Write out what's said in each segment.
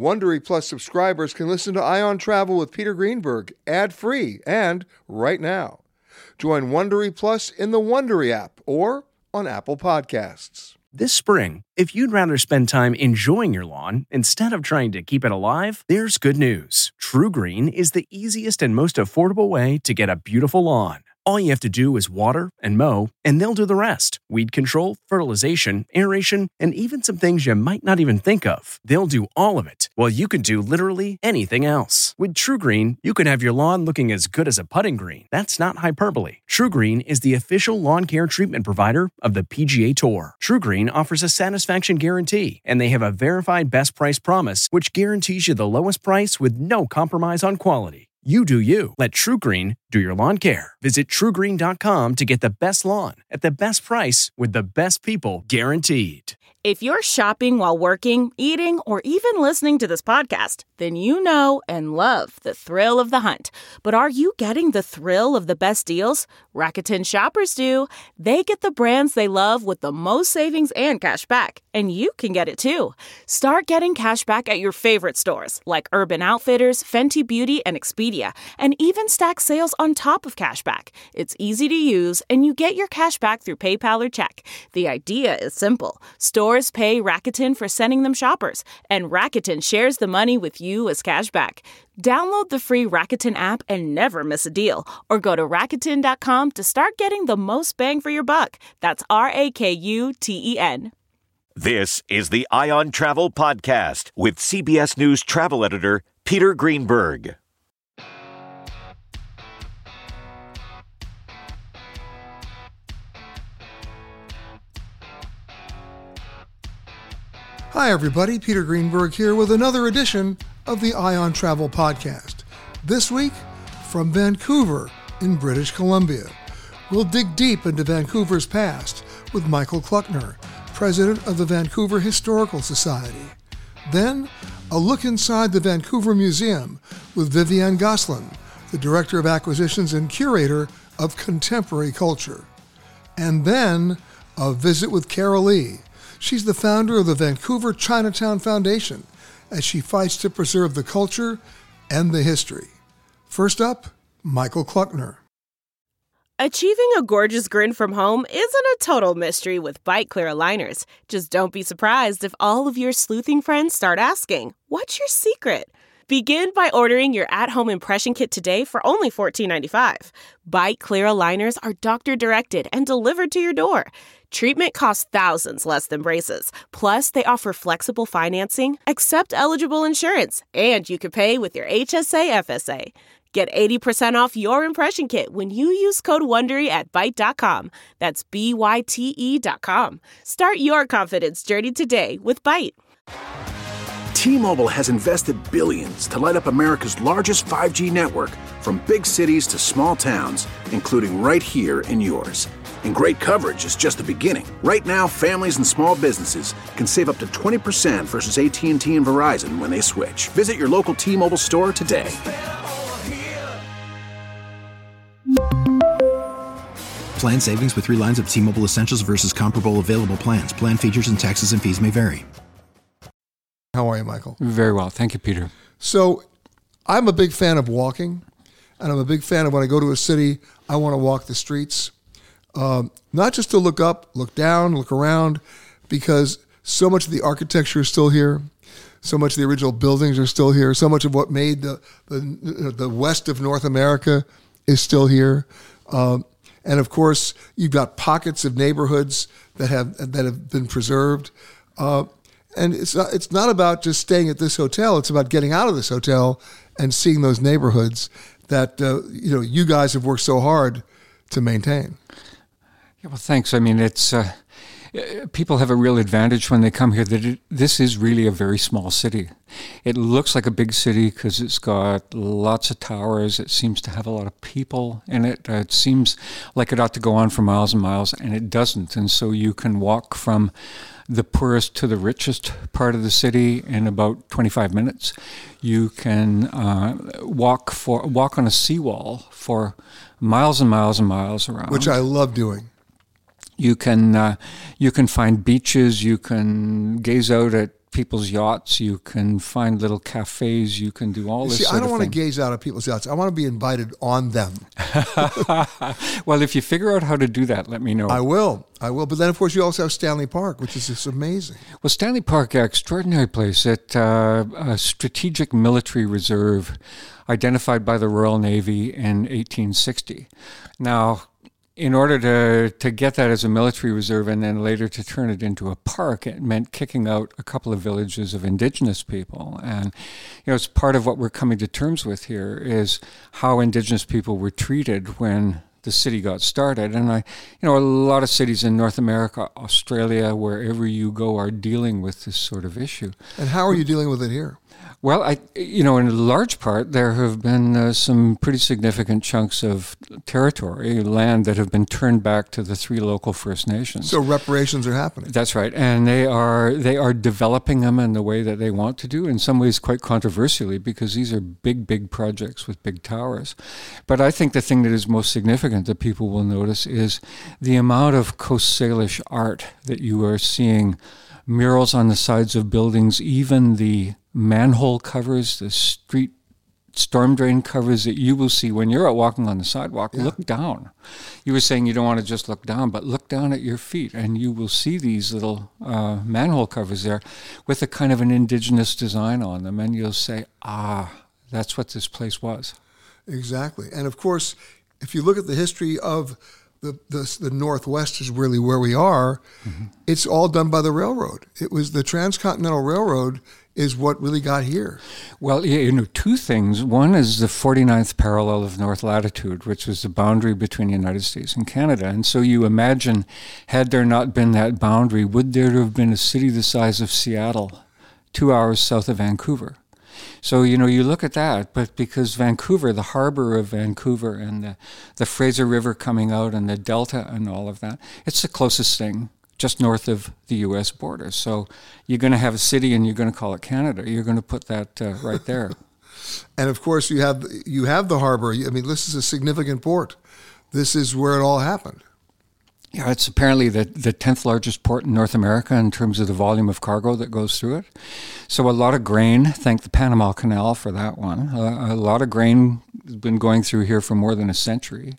Wondery Plus subscribers can listen to Ion Travel with Peter Greenberg ad-free and right now. Join Wondery Plus in the Wondery app or on Apple Podcasts. This spring, if you'd rather spend time enjoying your lawn instead of trying to keep it alive, there's good news. TruGreen is the easiest and most affordable way to get a beautiful lawn. All you have to do is water and mow, and they'll do the rest. Weed control, fertilization, aeration, and even some things you might not even think of. They'll do all of it, while you can do literally anything else. With TruGreen, you can have your lawn looking as good as a putting green. That's not hyperbole. TruGreen is the official lawn care treatment provider of the PGA Tour. TruGreen offers a satisfaction guarantee, and they have a verified best price promise, which guarantees you the lowest price with no compromise on quality. You do you. Let TruGreen do your lawn care. Visit TruGreen.com to get the best lawn at the best price with the best people guaranteed. If you're shopping while working, eating, or even listening to this podcast, then you know and love the thrill of the hunt. But are you getting the thrill of the best deals? Rakuten shoppers do. They get the brands they love with the most savings and cash back. And you can get it too. Start getting cash back at your favorite stores like Urban Outfitters, Fenty Beauty, and Expedia. And even stack sales on top of cash back. It's easy to use, and you get your cash back through PayPal or check. The idea is simple. Stores pay Rakuten for sending them shoppers, and Rakuten shares the money with you as cash back. Download the free Rakuten app and never miss a deal, or go to Rakuten.com to start getting the most bang for your buck. That's Rakuten. This is the Ion Travel Podcast with CBS News travel editor Peter Greenberg. Hi, everybody. Peter Greenberg here with another edition of the Ion Travel Podcast. This week, from Vancouver in British Columbia. We'll dig deep into Vancouver's past with Michael Kluckner, president of the Vancouver Historical Society. Then, a look inside the Vancouver Museum with Vivienne Gosselin, the director of acquisitions and curator of contemporary culture. And then, a visit with Carol Lee. She's the founder of the Vancouver Chinatown Foundation as she fights to preserve the culture and the history. First up, Michael Kluckner. Achieving a gorgeous grin from home isn't a total mystery with Byte Clear aligners. Just don't be surprised if all of your sleuthing friends start asking, "What's your secret?" Begin by ordering your at-home impression kit today for only $14.95. Byte Clear aligners are doctor-directed and delivered to your door. Treatment costs thousands less than braces. Plus, they offer flexible financing, accept eligible insurance, and you can pay with your HSA FSA. Get 80% off your impression kit when you use code WONDERY at Byte.com. That's BYTE.com. Start your confidence journey today with Byte. T-Mobile has invested billions to light up America's largest 5G network, from big cities to small towns, including right here in yours. And great coverage is just the beginning. Right now, families and small businesses can save up to 20% versus AT&T and Verizon when they switch. Visit your local T-Mobile store today. Plan savings with 3 lines of T-Mobile Essentials versus comparable available plans. Plan features and taxes and fees may vary. How are you, Michael? Very well. Thank you, Peter. So, I'm a big fan of walking, and I'm a big fan of when I go to a city, I want to walk the streets. Not just to look up, look down, look around, because so much of the architecture is still here. So much of the original buildings are still here. So much of what made the west of North America is still here. And of course, you've got pockets of neighborhoods that have been preserved. And it's not about just staying at this hotel. It's about getting out of this hotel and seeing those neighborhoods that you guys have worked so hard to maintain. Yeah, well, thanks. I mean, it's people have a real advantage when they come here that this is really a very small city. It looks like a big city because it's got lots of towers. It seems to have a lot of people in it. It seems like it ought to go on for miles and miles, and it doesn't. And so you can walk from the poorest to the richest part of the city in about 25 minutes. You can walk on a seawall for miles and miles and miles around, which I love doing. You can find beaches. You can gaze out at people's yachts, you can find little cafes, you can do all this sort of thing. I don't want to gaze out at people's yachts. I want to be invited on them. Well, if you figure out how to do that, let me know. I will. But then, of course, you also have Stanley Park, which is just amazing. Well, Stanley Park, extraordinary place. It's a strategic military reserve identified by the Royal Navy in 1860. Now, in order to get that as a military reserve and then later to turn it into a park, it meant kicking out a couple of villages of indigenous people. And, it's part of what we're coming to terms with here is how indigenous people were treated when the city got started. And a lot of cities in North America, Australia, wherever you go, are dealing with this sort of issue. And how are you dealing with it here? Well, in large part, there have been some pretty significant chunks of territory, land that have been turned back to the 3 local First Nations. So reparations are happening. That's right, and they are developing them in the way that they want to do. In some ways, quite controversially, because these are big projects with big towers. But I think the thing that is most significant that people will notice is the amount of Coast Salish art that you are seeing. Murals on the sides of buildings, even the manhole covers, the street storm drain covers that you will see when you're out walking on the sidewalk. Yeah. Look down. You were saying you don't want to just look down, but look down at your feet and you will see these little manhole covers there with a kind of an indigenous design on them, and you'll say, that's what this place was. Exactly. And of course, if you look at the history of the Northwest is really where we are. Mm-hmm. It's all done by the railroad. It was the Transcontinental Railroad is what really got here. Well, 2 things. One is the 49th parallel of north latitude, which was the boundary between the United States and Canada. And so you imagine, had there not been that boundary, would there have been a city the size of Seattle, 2 hours south of Vancouver? So, you look at that, but because Vancouver, the harbor of Vancouver and the Fraser River coming out and the Delta and all of that, it's the closest thing just north of the U.S. border. So you're going to have a city and you're going to call it Canada. You're going to put that right there. And of course, you have the harbor. I mean, this is a significant port. This is where it all happened. Yeah, it's apparently the 10th largest port in North America in terms of the volume of cargo that goes through it. So a lot of grain, thank the Panama Canal for that one. A lot of grain has been going through here for more than a century.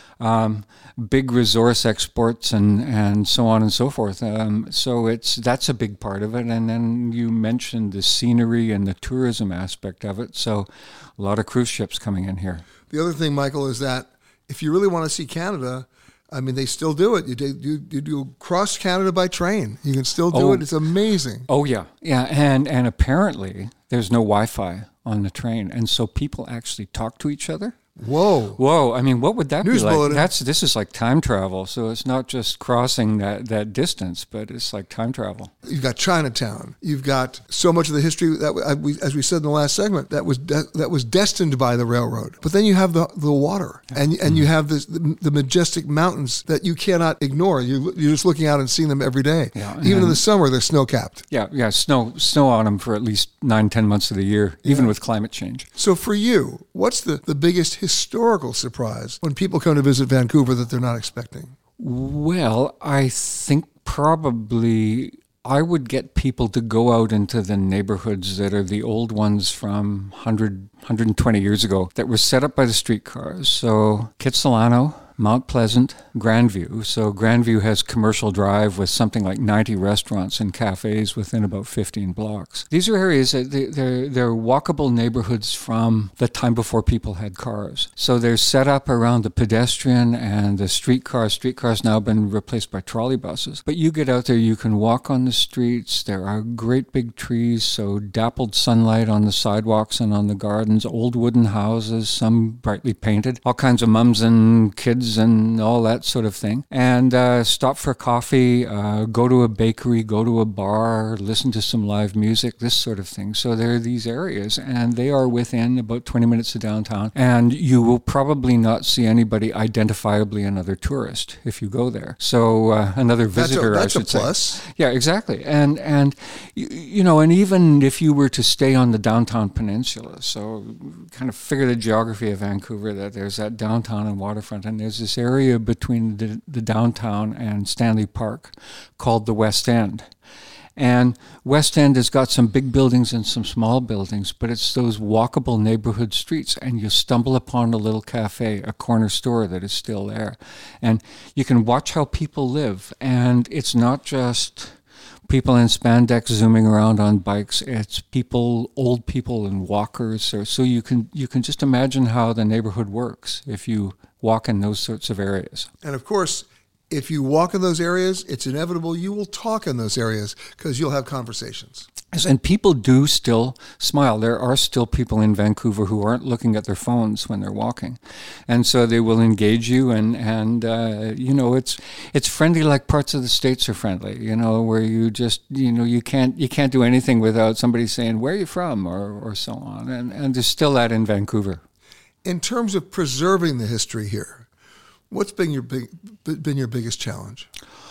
Big resource exports and so on and so forth. So that's a big part of it. And then you mentioned the scenery and the tourism aspect of it. So a lot of cruise ships coming in here. The other thing, Michael, is that if you really want to see Canada, I mean, they still do it. You do cross Canada by train. You can still do it. It's amazing. Oh, yeah. Yeah, and apparently there's no Wi-Fi on the train, and so people actually talk to each other. Whoa. I mean, what would that News be like? Bulletin. This is like time travel. So it's not just crossing that distance, but it's like time travel. You've got Chinatown. You've got so much of the history that as we said in the last segment, that was destined by the railroad. But then you have the water, and you have the majestic mountains that you cannot ignore. You're just looking out and seeing them every day. Yeah, even in the summer, they're snow capped. Yeah, snow on them for at least 9-10 months of the year, even with climate change. So for you, what's the biggest historical surprise when people come to visit Vancouver that they're not expecting? Well, I think probably I would get people to go out into the neighborhoods that are the old ones from 120 years ago that were set up by the streetcars. So Kitsilano, Mount Pleasant, Grandview. So Grandview has Commercial Drive with something like 90 restaurants and cafes within about 15 blocks. These are areas that they're walkable neighborhoods from the time before people had cars. So they're set up around the pedestrian and the streetcar. Streetcars now been replaced by trolley buses. But you get out there, you can walk on the streets. There are great big trees, so dappled sunlight on the sidewalks and on the gardens, old wooden houses, some brightly painted, all kinds of mums and kids and all that sort of thing, and stop for coffee, go to a bakery, go to a bar, listen to some live music, this sort of thing. So there are these areas, and they are within about 20 minutes of downtown, and you will probably not see anybody identifiably another tourist if you go there. So another visitor, that's I should a plus. say. Yeah, exactly. And you know, and even if you were to stay on the downtown peninsula, so kind of figure the geography of Vancouver, that there's that downtown and waterfront, and there's this area between the downtown and Stanley Park called the West End. And West End has got some big buildings and some small buildings, but it's those walkable neighborhood streets, and you stumble upon a little cafe, a corner store that is still there. And you can watch how people live, and it's not just people in spandex zooming around on bikes. It's people, old people in walkers. So you can just imagine how the neighborhood works if you walk in those sorts of areas. And of course, if you walk in those areas, it's inevitable you will talk in those areas because you'll have conversations. And people do still smile. There are still people in Vancouver who aren't looking at their phones when they're walking. And so they will engage you and you know, it's friendly like parts of the States are friendly, you know, where you just, you know, you can't do anything without somebody saying, where are you from? Or so on. And there's still that in Vancouver. In terms of preserving the history here, what's been your biggest challenge?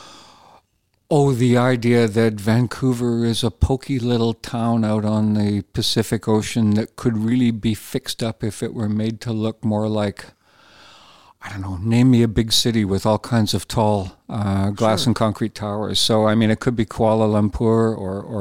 Oh, the idea that Vancouver is a pokey little town out on the Pacific Ocean that could really be fixed up if it were made to look more like, I don't know, name me a big city with all kinds of tall glass and concrete towers. So, I mean, it could be Kuala Lumpur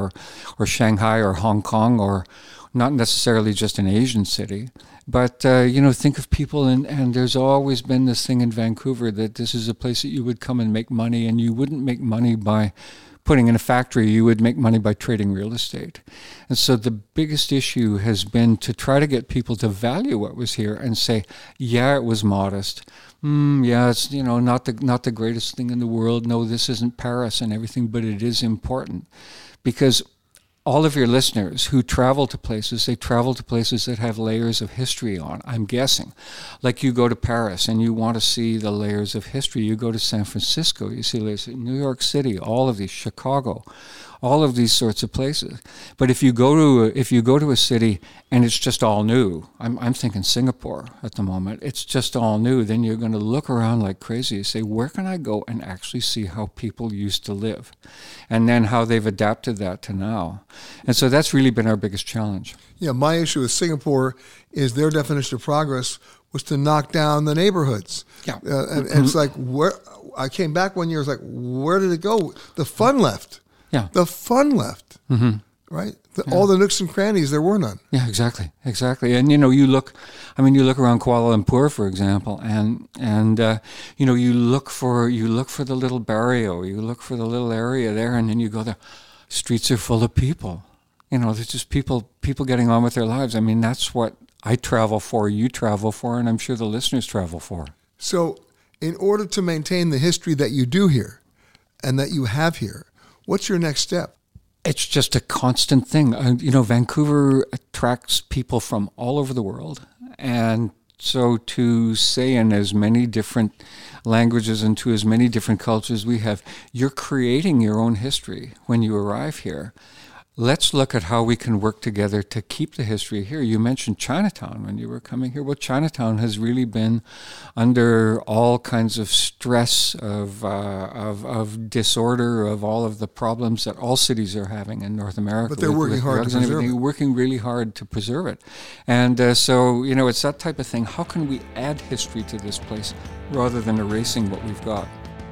or Shanghai or Hong Kong, or not necessarily just an Asian city. But, you know, think of people, and there's always been this thing in Vancouver that this is a place that you would come and make money, and you wouldn't make money by putting in a factory, you would make money by trading real estate. And so the biggest issue has been to try to get people to value what was here and say, yeah, it was modest. Yeah, it's, you know, not the greatest thing in the world. No, this isn't Paris and everything, but it is important. Because all of your listeners who travel to places, they travel to places that have layers of history on, I'm guessing. Like you go to Paris and you want to see the layers of history. You go to San Francisco, you see layers of New York City, all of these, Chicago, all of these sorts of places. But if you go to a city and it's just all new, I'm thinking Singapore at the moment, it's just all new, then you're going to look around like crazy and say, where can I go and actually see how people used to live? And then how they've adapted that to now. And so that's really been our biggest challenge. Yeah, my issue with Singapore is their definition of progress was to knock down the neighborhoods. Yeah. And it's like, where I came back one year, it's like, where did it go? The fun left. Yeah. The fun left, right? All the nooks and crannies, there were none. Yeah, exactly. And, you know, you look around Kuala Lumpur, for example, and you know, you look for the little barrio, you look for the little area there, and then you go there, streets are full of people. You know, there's just people getting on with their lives. I mean, that's what I travel for, you travel for, and I'm sure the listeners travel for. So in order to maintain the history that you do here and that you have here, what's your next step? It's just a constant thing. You know, Vancouver attracts people from all over the world. And so to say in as many different languages and to as many different cultures we have, you're creating your own history when you arrive here. Let's look at how we can work together to keep the history here. You mentioned Chinatown when you were coming here. Well, Chinatown has really been under all kinds of stress of disorder, of all of the problems that all cities are having in North America. But they're working hard to preserve it. Working really hard to preserve it. And so, you know, it's that type of thing. How can we add history to this place rather than erasing what we've got?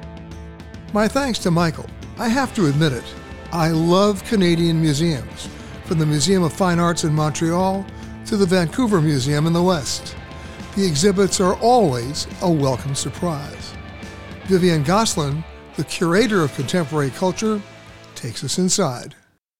My thanks to Michael. I have to admit it. I love Canadian museums, from the Museum of Fine Arts in Montreal to the Vancouver Museum in the West. The exhibits are always a welcome surprise. Vivian Gosselin, the curator of contemporary culture, takes us inside.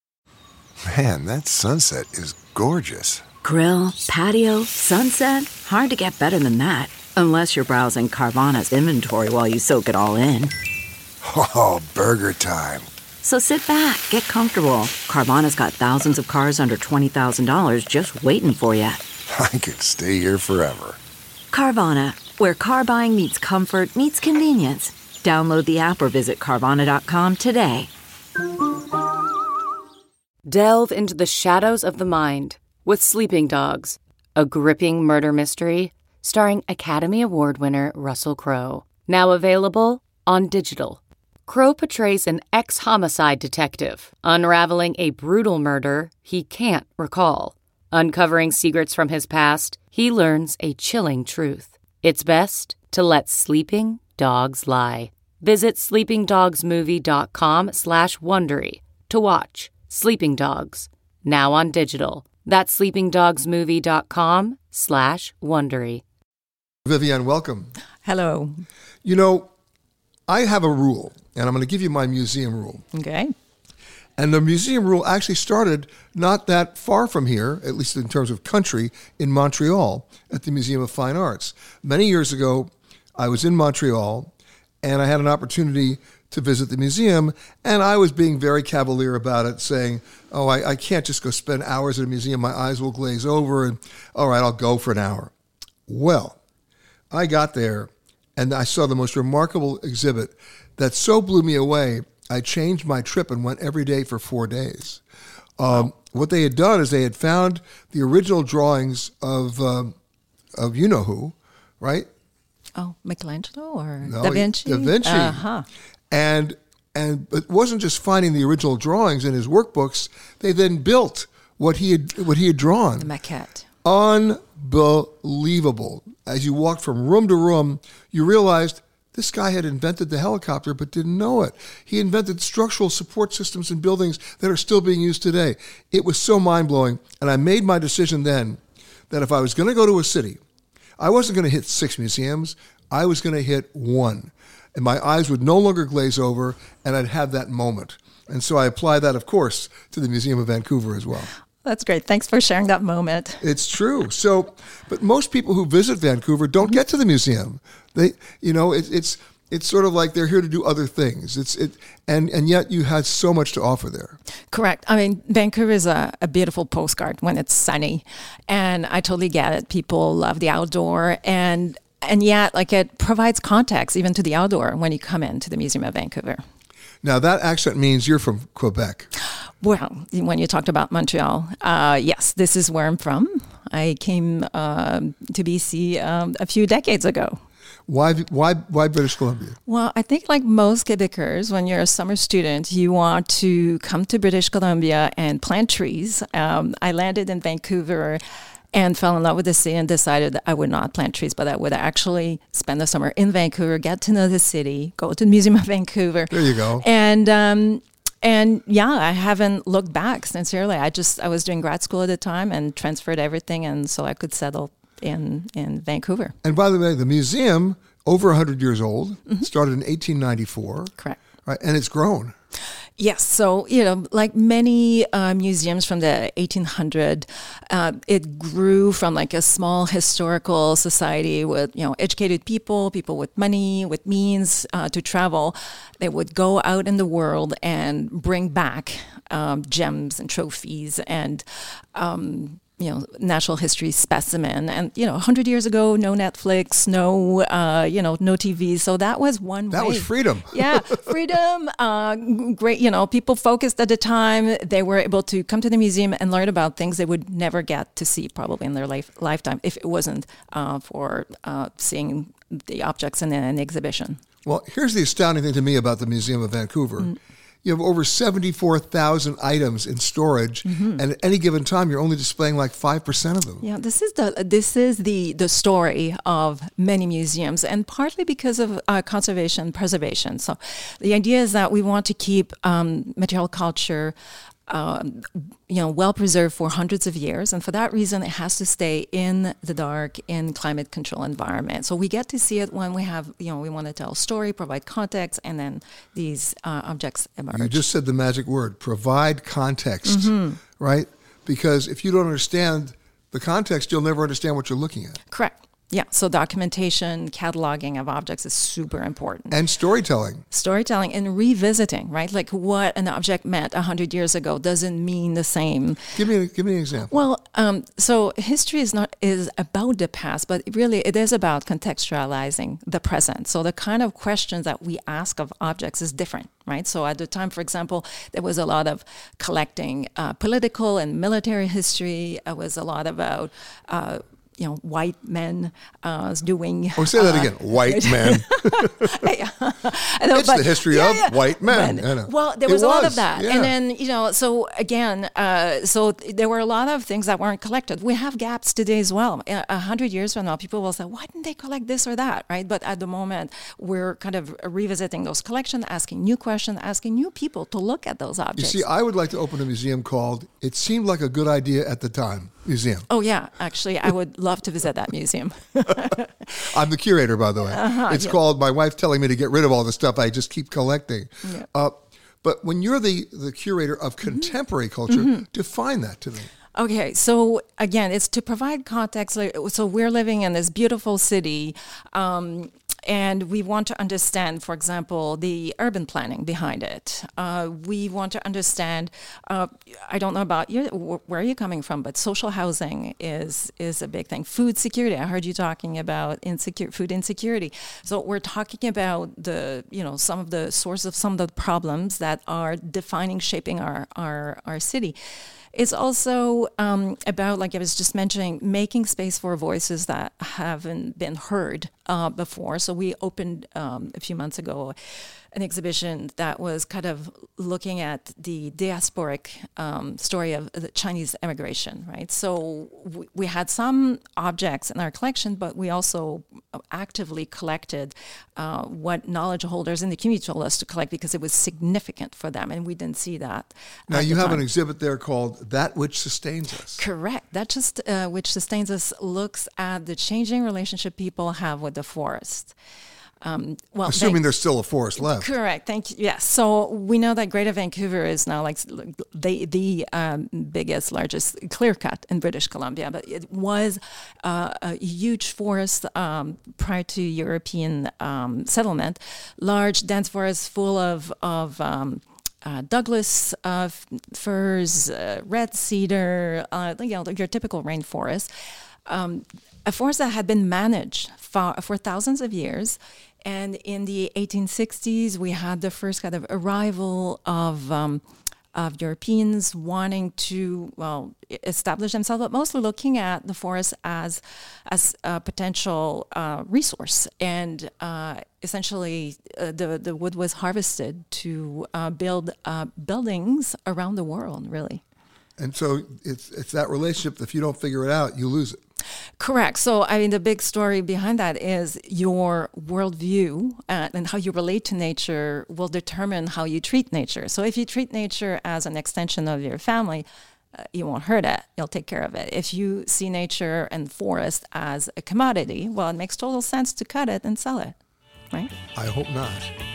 Man, that sunset is gorgeous. Grill, patio, sunset. Hard to get better than that. Unless you're browsing Carvana's inventory while you soak it all in. Oh, burger time. So sit back, get comfortable. Carvana's got thousands of cars under $20,000 just waiting for you. I could stay here forever. Carvana, where car buying meets comfort, meets convenience. Download the app or visit Carvana.com today. Delve into the shadows of the mind with Sleeping Dogs, a gripping murder mystery starring Academy Award winner Russell Crowe. Now available on digital. Crowe portrays an ex-homicide detective unraveling a brutal murder he can't recall. Uncovering secrets from his past, he learns a chilling truth. It's best to let sleeping dogs lie. Visit sleepingdogsmovie.com/Wondery To watch Sleeping Dogs, now on digital. That's sleepingdogsmovie.com/Wondery. Viviane, welcome. Hello. You know, I have a rule, and I'm going to give you my museum rule. Okay. And the museum rule actually started not that far from here, at least in terms of country, in Montreal at the Museum of Fine Arts. Many years ago, I was in Montreal, and I had an opportunity to visit the museum, and I was being very cavalier about it, saying, oh, I can't just go spend hours at a museum. My eyes will glaze over, and all right, I'll go for an hour. Well, I got there, and I saw the most remarkable exhibit that so blew me away, I changed my trip and went every day for 4 days. What they had done is they had found the original drawings of you-know-who, right? Oh, Michelangelo or No, Da Vinci? Da Vinci. Uh-huh. And it wasn't just finding the original drawings in his workbooks. They then built what he had drawn. The maquette. Unbelievable. As you walked from room to room, you realized this guy had invented the helicopter but didn't know it. He invented structural support systems in buildings that are still being used today. It was so mind-blowing, and I made my decision then that if I was going to go to a city, I wasn't going to hit 6 museums. I was going to hit 1. And my eyes would no longer glaze over, and I'd have that moment. And so I apply that, of course, to the Museum of Vancouver as well. That's great. Thanks for sharing that moment. It's true. So, but most people who visit Vancouver don't get to the museum. They, it's sort of like they're here to do other things. And yet you had so much to offer there. Correct. I mean, Vancouver is a beautiful postcard when it's sunny, and I totally get it. People love the outdoor, and yet, like, it provides context even to the outdoor when you come into the Museum of Vancouver. Now, that accent means you're from Quebec. Well, when you talked about Montreal, yes, this is where I'm from. I came to BC a few decades ago. Why British Columbia? Well, I think like most Quebecers, when you're a summer student, you want to come to British Columbia and plant trees. I landed in Vancouver and fell in love with the city and decided that I would not plant trees, but I would actually spend the summer in Vancouver, get to know the city, go to the Museum of Vancouver. There you go. And yeah, I haven't looked back, sincerely. I was doing grad school at the time and transferred everything, and so I could settle in Vancouver. And by the way, the museum, over 100 years old, started in 1894. Correct. Right, and it's grown. Yes. So, like many museums from the 1800s, it grew from like a small historical society with, educated people with money, with means to travel. They would go out in the world and bring back gems and trophies and natural history specimen. And, 100 years ago, no Netflix, no TV. So that was one way. That was freedom. Yeah, freedom. Great. People focused at the time. They were able to come to the museum and learn about things they would never get to see probably in their lifetime if it wasn't for seeing the objects in an exhibition. Well, here's the astounding thing to me about the Museum of Vancouver. You have over 74,000 items in storage, and at any given time, you're only displaying like 5% of them. Yeah, this is the story of many museums, and partly because of conservation, preservation. So, the idea is that we want to keep material culture well preserved for hundreds of years, and for that reason, it has to stay in the dark, in climate control environment. So we get to see it when we have, we want to tell a story, provide context, and then these objects emerge. You just said the magic word: provide context, right? Because if you don't understand the context, you'll never understand what you're looking at. Correct. Yeah, so documentation, cataloging of objects is super important. And storytelling. Storytelling and revisiting, right? Like what an object meant 100 years ago doesn't mean the same. Give me an example. Well, so history is about the past, but really it is about contextualizing the present. So the kind of questions that we ask of objects is different, right? So at the time, for example, there was a lot of collecting political and military history. It was a lot about white men doing. Oh, say that again. White men. It's the history of white men. Well, there was a lot of that. Yeah. And then, so again, so there were a lot of things that weren't collected. We have gaps today as well. 100 years from now, people will say, why didn't they collect this or that, right? But at the moment, we're kind of revisiting those collections, asking new questions, asking new people to look at those objects. You see, I would like to open a museum called It Seemed Like a Good Idea at the Time Museum. Oh, yeah. Actually, I would love to visit that museum. I'm the curator, by the way. It's called My Wife Telling Me to Get Rid of All the Stuff I Just Keep Collecting. Yeah. But when you're the curator of contemporary culture, define that to me. Okay, so again, it's to provide context. So we're living in this beautiful city, and we want to understand, for example, the urban planning behind it. We want to understand, I don't know about you, where are you coming from, but social housing is a big thing. Food security, I heard you talking about food insecurity. So we're talking about some of the sources of some of the problems that are shaping our city. It's also about, like I was just mentioning, making space for voices that haven't been heard before. So we opened a few months ago an exhibition that was kind of looking at the diasporic story of the Chinese immigration, right? So we had some objects in our collection, but we also actively collected what knowledge holders in the community told us to collect because it was significant for them, and we didn't see that. Now you have an exhibit there called That Which Sustains Us. Correct. That Which Sustains Us looks at the changing relationship people have with the forest. Assuming there's still a forest left. Correct. Thank you. Yes. So we know that Greater Vancouver is now like the biggest, largest clear cut in British Columbia, but it was a huge forest prior to European settlement, large, dense forest full of Douglas firs, red cedar, your typical rainforest. A forest that had been managed for thousands of years. And in the 1860s, we had the first kind of arrival of Europeans wanting to, establish themselves, but mostly looking at the forest as a potential resource. And essentially, the wood was harvested to build buildings around the world, really. And so it's that relationship that if you don't figure it out, you lose it. Correct. So, I mean, the big story behind that is your worldview and how you relate to nature will determine how you treat nature. So if you treat nature as an extension of your family, you won't hurt it. You'll take care of it. If you see nature and forest as a commodity, well, it makes total sense to cut it and sell it, right? I hope not.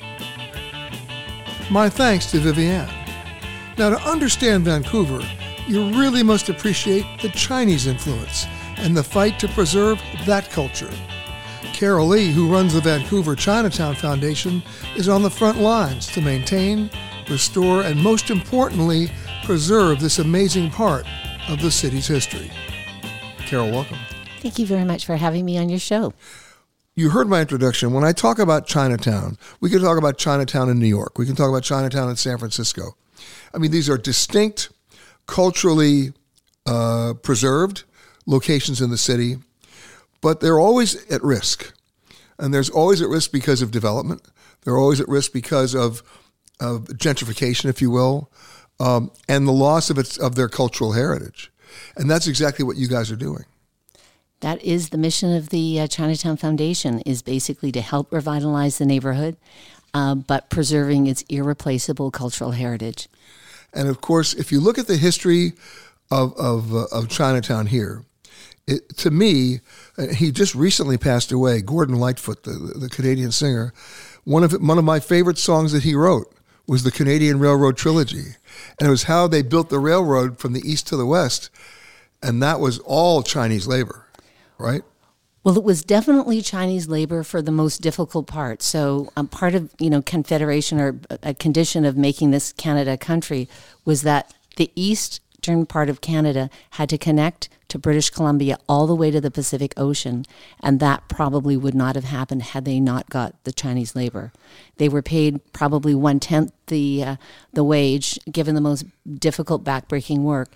My thanks to Viviane. Now, to understand Vancouver, you really must appreciate the Chinese influence and the fight to preserve that culture. Carol Lee, who runs the Vancouver Chinatown Foundation, is on the front lines to maintain, restore, and most importantly, preserve this amazing part of the city's history. Carol, welcome. Thank you very much for having me on your show. You heard my introduction. When I talk about Chinatown, we can talk about Chinatown in New York. We can talk about Chinatown in San Francisco. I mean, these are distinct, culturally preserved locations in the city, but they're always at risk. And there's always at risk because of development. They're always at risk because of gentrification, if you will, and the loss of their cultural heritage. And that's exactly what you guys are doing. That is the mission of the Chinatown Foundation, is basically to help revitalize the neighborhood, but preserving its irreplaceable cultural heritage. And of course, if you look at the history of Chinatown here, to me, he just recently passed away, Gordon Lightfoot, the Canadian singer. One of my favorite songs that he wrote was the Canadian Railroad Trilogy. And it was how they built the railroad from the east to the west. And that was all Chinese labor, right? Well, it was definitely Chinese labor for the most difficult part. So part of, Confederation, or a condition of making this Canada a country, was that the eastern part of Canada had to connect to British Columbia all the way to the Pacific Ocean, and that probably would not have happened had they not got the Chinese labor. They were paid probably 1/10 the wage, given the most difficult backbreaking work.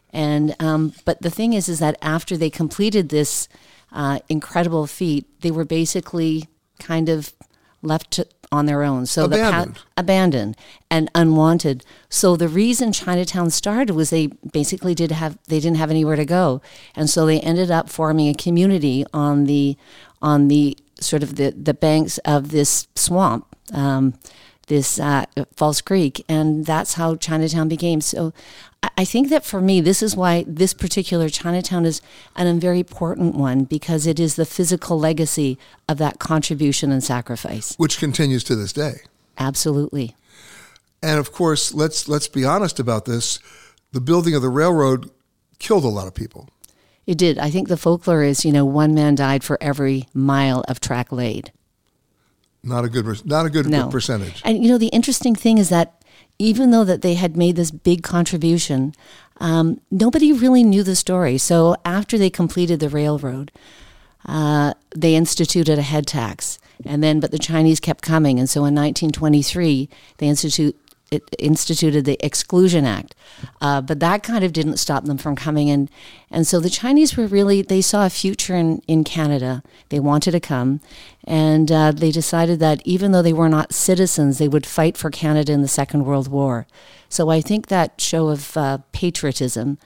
And but the thing is that after they completed this incredible feat, they were basically kind of left on their own. So abandoned and unwanted. So the reason Chinatown started was they basically didn't have anywhere to go, and so they ended up forming a community on the sort of the banks of this swamp, this False Creek, and that's how Chinatown became. So I think that for me, this is why this particular Chinatown is a very important one, because it is the physical legacy of that contribution and sacrifice. Which continues to this day. Absolutely. And of course, let's be honest about this. The building of the railroad killed a lot of people. It did. I think the folklore is, one man died for every mile of track laid. Not a good percentage. And the interesting thing is that even though that they had made this big contribution, nobody really knew the story. So after they completed the railroad, they instituted a head tax, but the Chinese kept coming, and so in 1923 they instituted the Exclusion Act, but that kind of didn't stop them from coming in. And so the Chinese they saw a future in Canada. They wanted to come, and they decided that even though they were not citizens, they would fight for Canada in the Second World War. So I think that show of patriotism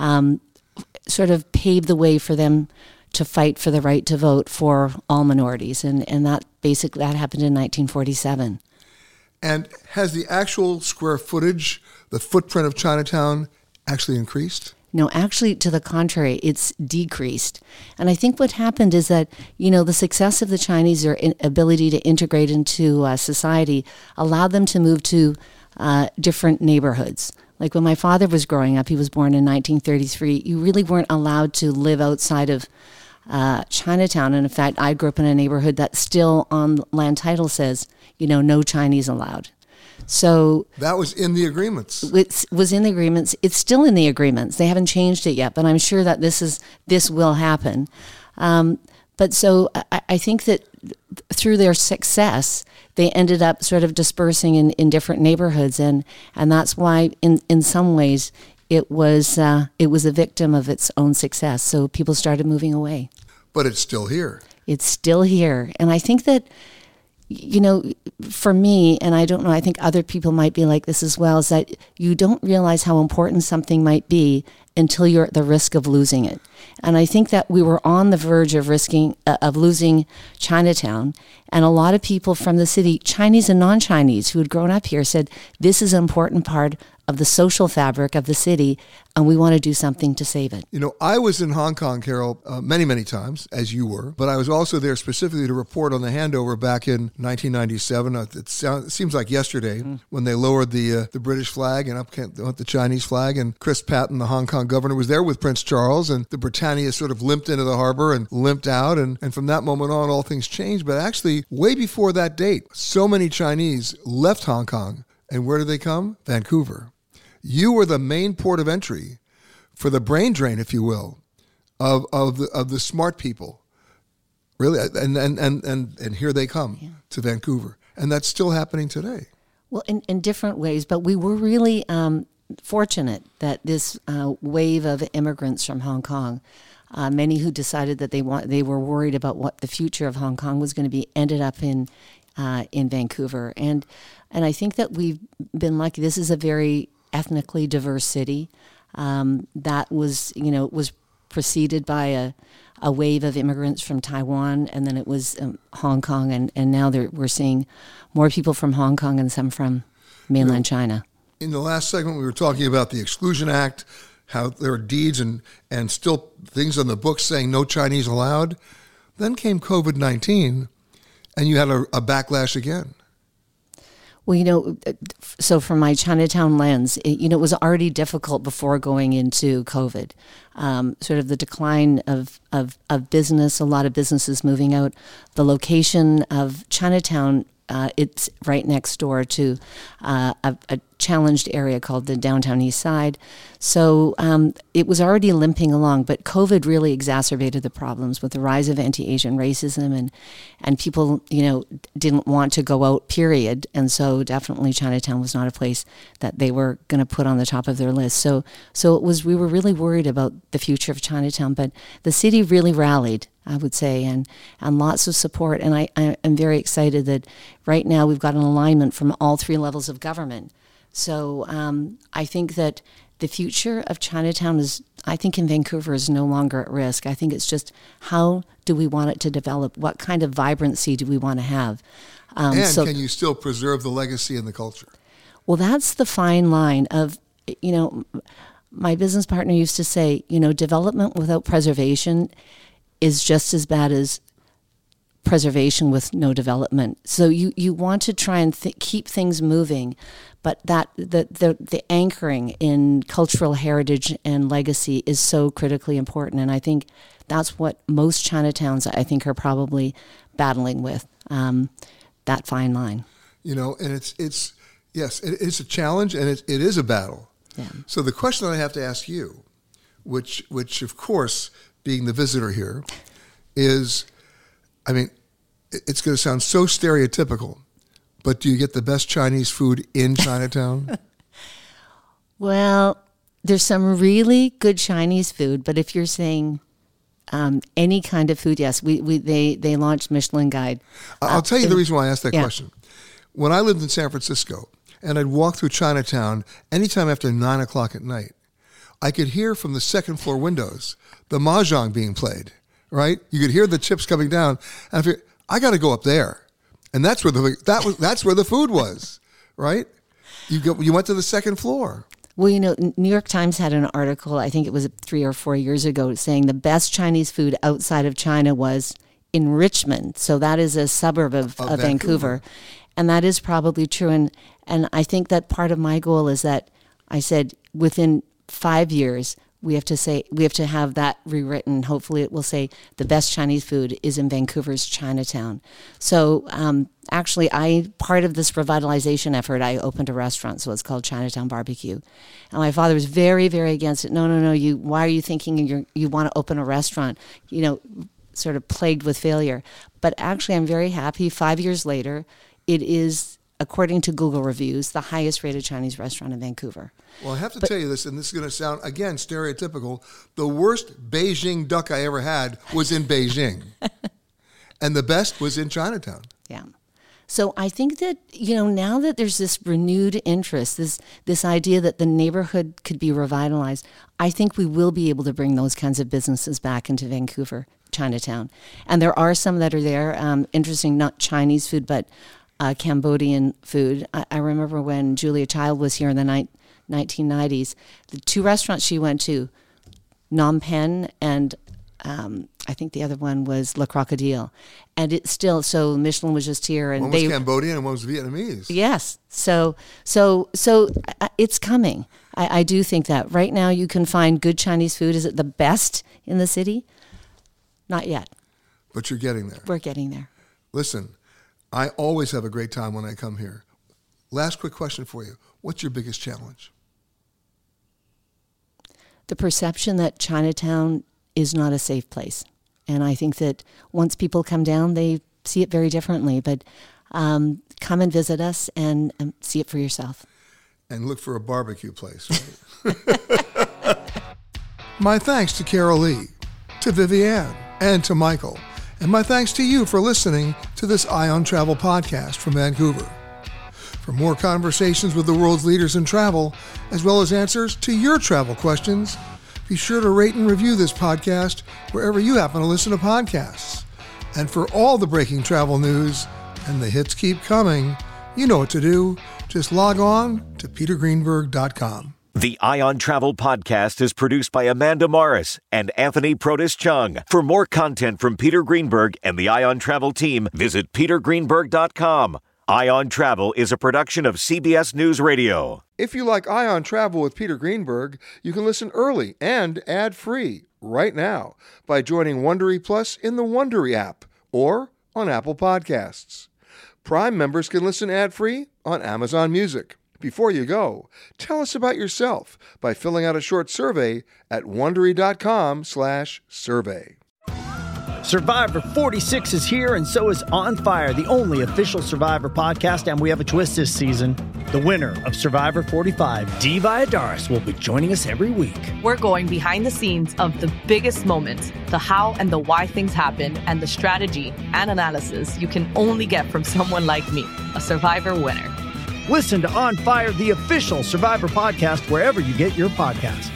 sort of paved the way for them to fight for the right to vote for all minorities, and that happened in 1947. And has the actual square footage, the footprint of Chinatown, actually increased? No, actually, to the contrary, it's decreased. And I think what happened is that, the success of the Chinese, their ability to integrate into society, allowed them to move to different neighborhoods. Like when my father was growing up, he was born in 1933, you really weren't allowed to live outside of Chinatown. And in fact, I grew up in a neighborhood that still on land title says, no Chinese allowed. So that was in the agreements. It was in the agreements. It's still in the agreements. They haven't changed it yet, but I'm sure that this will happen. But so I think that through their success, they ended up sort of dispersing in different neighborhoods, and that's why in some ways it was a victim of its own success. So people started moving away. But it's still here. It's still here, and I think that. For me, and I don't know, I think other people might be like this as well, is that you don't realize how important something might be until you're at the risk of losing it. And I think that we were on the verge of losing Chinatown, and a lot of people from the city, Chinese and non-Chinese, who had grown up here, said, this is an important part of the social fabric of the city, and we want to do something to save it. I was in Hong Kong, Carol, many, many times, as you were, but I was also there specifically to report on the handover back in 1997. It seems like yesterday when they lowered the British flag and up went the Chinese flag, and Chris Patton, the Hong Kong governor, was there with Prince Charles, and the Britannia sort of limped into the harbor and limped out, and from that moment on, all things changed. But actually, way before that date, so many Chinese left Hong Kong, and where did they come? Vancouver. You were the main port of entry for the brain drain, if you will, of the smart people, really, and here they come to Vancouver, and that's still happening today. Well, in different ways, but we were really fortunate that this wave of immigrants from Hong Kong, many who decided that they were worried about what the future of Hong Kong was going to be, ended up in Vancouver, and I think that we've been lucky. This is a very ethnically diverse city that was preceded by a wave of immigrants from Taiwan, and then it was Hong Kong, and now we're seeing more people from Hong Kong and some from mainland China. In the last segment, we were talking about the Exclusion Act, how there are deeds and still things on the books saying no Chinese allowed. Then came COVID-19, and you had a backlash again. Well, so from my Chinatown lens, it was already difficult before going into COVID. Sort of the decline of business, a lot of businesses moving out. The location of Chinatown, it's right next door to a challenged area called the Downtown East Side. So it was already limping along, but COVID really exacerbated the problems with the rise of anti-Asian racism, and people, didn't want to go out, period. And so definitely Chinatown was not a place that they were going to put on the top of their list. So we were really worried about the future of Chinatown, but the city really rallied, I would say, and lots of support. And I am very excited that right now we've got an alignment from all three levels of government. So I think that the future of Chinatown in Vancouver is no longer at risk. I think it's just, how do we want it to develop? What kind of vibrancy do we want to have? Can you still preserve the legacy and the culture? Well, that's the fine line of, my business partner used to say, development without preservation is just as bad as preservation with no development. So you want to try and keep things moving, but that the anchoring in cultural heritage and legacy is so critically important. And I think that's what most Chinatowns, I think, are probably battling with, that fine line. And it's a challenge, and it is a battle. Yeah. So the question that I have to ask you, which of course, being the visitor here, is, it's going to sound so stereotypical, but do you get the best Chinese food in Chinatown? Well, there's some really good Chinese food, but if you're saying any kind of food, yes, they launched Michelin Guide. I'll tell you the reason why I asked that question. When I lived in San Francisco, and I'd walk through Chinatown anytime after 9 o'clock at night, I could hear from the second floor windows the mahjong being played, right? You could hear the chips coming down. And I figured, I got to go up there. And that's where that's where the food was, right? You went to the second floor. Well, New York Times had an article, I think it was 3 or 4 years ago, saying the best Chinese food outside of China was in Richmond. So that is a suburb of Vancouver. And that is probably true. And I think that part of my goal is that I said within 5 years, we have to have that rewritten. Hopefully it will say the best Chinese food is in Vancouver's Chinatown. So actually, part of this revitalization effort, I opened a restaurant, so it's called Chinatown Barbecue. And my father was very, very against it. No, why are you thinking you want to open a restaurant? Sort of plagued with failure. But actually, I'm very happy. 5 years later, it is, according to Google reviews, the highest rated Chinese restaurant in Vancouver. Well, I have to tell you this, and this is going to sound, again, stereotypical. The worst Beijing duck I ever had was in Beijing. And the best was in Chinatown. Yeah. So I think that, now that there's this renewed interest, this idea that the neighborhood could be revitalized, I think we will be able to bring those kinds of businesses back into Vancouver, Chinatown. And there are some that are there, interesting, not Chinese food, but Cambodian food. I remember when Julia Child was here in the 1990s, the two restaurants she went to, Phnom Penh and I think the other one was Le Crocodile. And it's still, so Michelin was just here. And one was Cambodian and one was Vietnamese. Yes. So it's coming. I do think that. Right now you can find good Chinese food. Is it the best in the city? Not yet. But you're getting there. We're getting there. Listen, I always have a great time when I come here. Last quick question for you. What's your biggest challenge? The perception that Chinatown is not a safe place. And I think that once people come down, they see it very differently. But come and visit us and see it for yourself. And look for a barbecue place, right? My thanks to Carol Lee, to Viviane, and to Michael. And my thanks to you for listening to this Eye on Travel podcast from Vancouver. For more conversations with the world's leaders in travel, as well as answers to your travel questions, be sure to rate and review this podcast wherever you happen to listen to podcasts. And for all the breaking travel news, and the hits keep coming, you know what to do. Just log on to petergreenberg.com. The Eye on Travel podcast is produced by Amanda Morris and Anthony Protis-Chung. For more content from Peter Greenberg and the Eye on Travel team, visit petergreenberg.com. Eye on Travel is a production of CBS News Radio. If you like Eye on Travel with Peter Greenberg, you can listen early and ad-free right now by joining Wondery Plus in the Wondery app or on Apple Podcasts. Prime members can listen ad-free on Amazon Music. Before you go, tell us about yourself by filling out a short survey at Wondery.com/survey. Survivor 46 is here, and so is On Fire, the only official Survivor podcast, and we have a twist this season. The winner of Survivor 45, Dee Valladares, will be joining us every week. We're going behind the scenes of the biggest moments, the how and the why things happen, and the strategy and analysis you can only get from someone like me, a Survivor winner. Listen to On Fire, the official Survivor podcast, wherever you get your podcasts.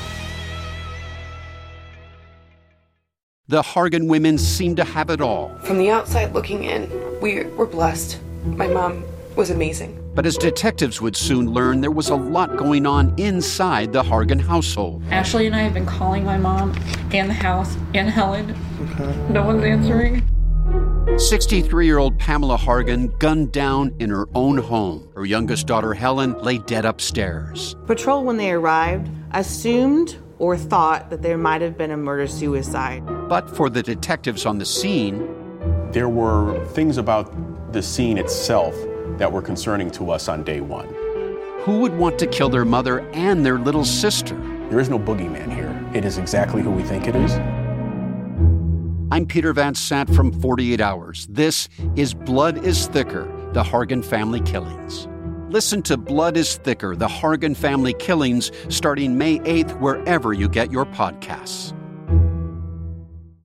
The Hargan women seem to have it all. From the outside looking in, we were blessed. My mom was amazing. But as detectives would soon learn, there was a lot going on inside the Hargan household. Ashley and I have been calling my mom and the house and Helen. Okay. No one's answering. 63-year-old Pamela Hargan gunned down in her own home. Her youngest daughter, Helen, lay dead upstairs. Patrol, when they arrived, assumed or thought that there might have been a murder-suicide. But for the detectives on the scene, there were things about the scene itself that were concerning to us on day one. Who would want to kill their mother and their little sister? There is no boogeyman here. It is exactly who we think it is. I'm Peter Van Sant from 48 Hours. This is Blood is Thicker, the Hargan family killings. Listen to Blood is Thicker, the Hargan family killings, starting May 8th, wherever you get your podcasts.